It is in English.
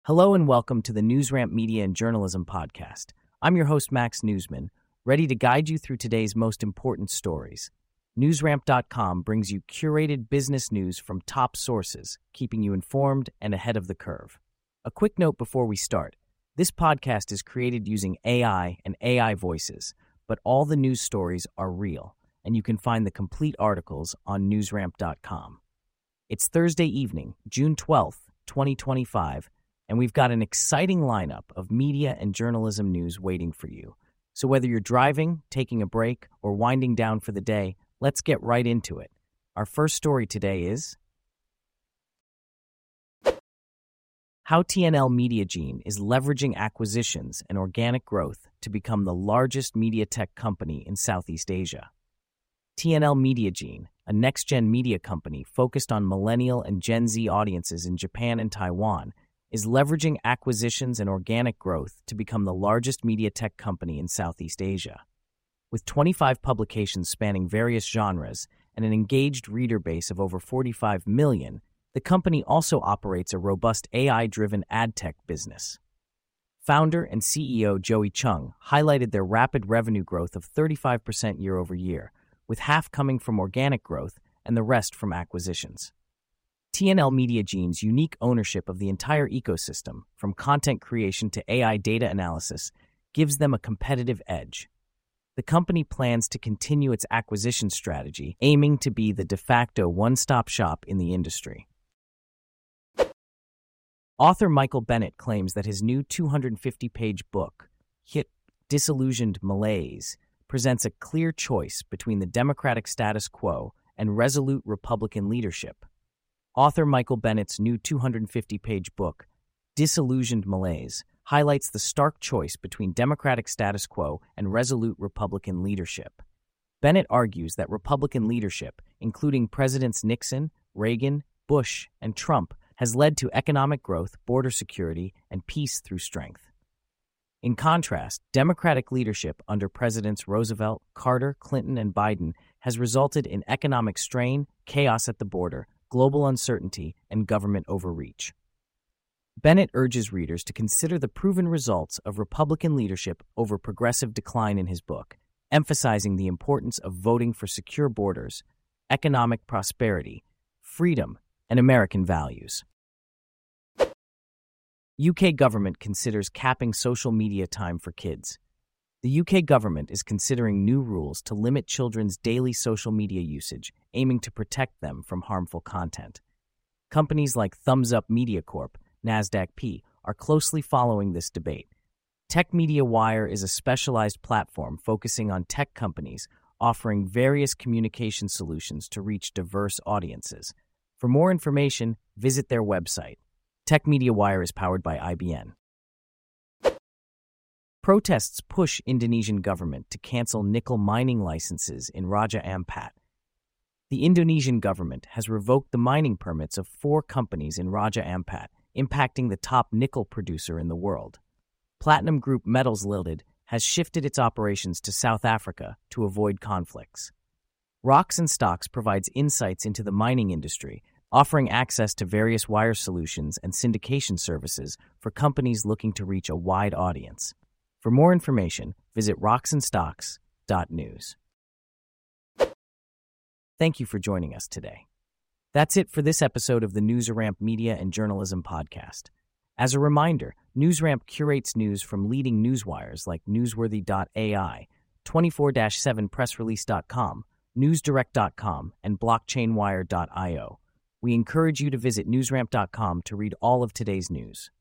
Hello and welcome to the NewsRamp Media and Journalism Podcast. I'm your host, Max Newsman, ready to guide you through today's most important stories. NewsRamp.com brings you curated business news from top sources, keeping you informed and ahead of the curve. A quick note before we start. This podcast is created using AI and AI voices, but all the news stories are real, and you can find the complete articles on NewsRamp.com. It's Thursday evening, June 12th, 2025, and we've got an exciting lineup of media and journalism news waiting for you. So whether you're driving, taking a break, or winding down for the day, let's get right into it. Our first story today is how TNL Mediagene is leveraging acquisitions and organic growth to become the largest media tech company in Southeast Asia. TNL Mediagene, a next-gen media company focused on millennial and Gen Z audiences in Japan and Taiwan, is leveraging acquisitions and organic growth to become the largest media tech company in Southeast Asia. With 25 publications spanning various genres and an engaged reader base of over 45 million, the company also operates a robust AI-driven ad tech business. Founder and CEO Joey Chung highlighted their rapid revenue growth of 35% year over year, with half coming from organic growth and the rest from acquisitions. TNL Mediagene's unique ownership of the entire ecosystem, from content creation to AI data analysis, gives them a competitive edge. The company plans to continue its acquisition strategy, aiming to be the de facto one-stop shop in the industry. Author Michael Bennett claims that his new 250-page book, hit Disillusioned Malaise, presents a clear choice between the democratic status quo and resolute Republican leadership. Author Michael Bennett's new 250-page book, Disillusioned Malaise, highlights the stark choice between democratic status quo and resolute Republican leadership. Bennett argues that Republican leadership, including Presidents Nixon, Reagan, Bush, and Trump, has led to economic growth, border security, and peace through strength. In contrast, Democratic leadership under Presidents Roosevelt, Carter, Clinton, and Biden has resulted in economic strain, chaos at the border, global uncertainty, and government overreach. Bennett urges readers to consider the proven results of Republican leadership over progressive decline in his book, emphasizing the importance of voting for secure borders, economic prosperity, freedom, and American values. UK government considers capping social media time for kids. The UK government is considering new rules to limit children's daily social media usage, aiming to protect them from harmful content. Companies like Thumbs Up Media Corp, NASDAQ-P, are closely following this debate. Tech Media Wire is a specialized platform focusing on tech companies, offering various communication solutions to reach diverse audiences. For more information, visit their website. Tech Media Wire is powered by IBM. Protests push Indonesian government to cancel nickel mining licenses in Raja Ampat. The Indonesian government has revoked the mining permits of 4 companies in Raja Ampat, impacting the top nickel producer in the world. Platinum Group Metals Limited has shifted its operations to South Africa to avoid conflicts. Rocks and Stocks provides insights into the mining industry, offering access to various wire solutions and syndication services for companies looking to reach a wide audience. For more information, visit rocksandstocks.news. Thank you for joining us today. That's it for this episode of the NewsRamp Media and Journalism Podcast. As a reminder, NewsRamp curates news from leading newswires like Newsworthy.ai, 24-7pressrelease.com, NewsDirect.com, and BlockchainWire.io. We encourage you to visit NewsRamp.com to read all of today's news.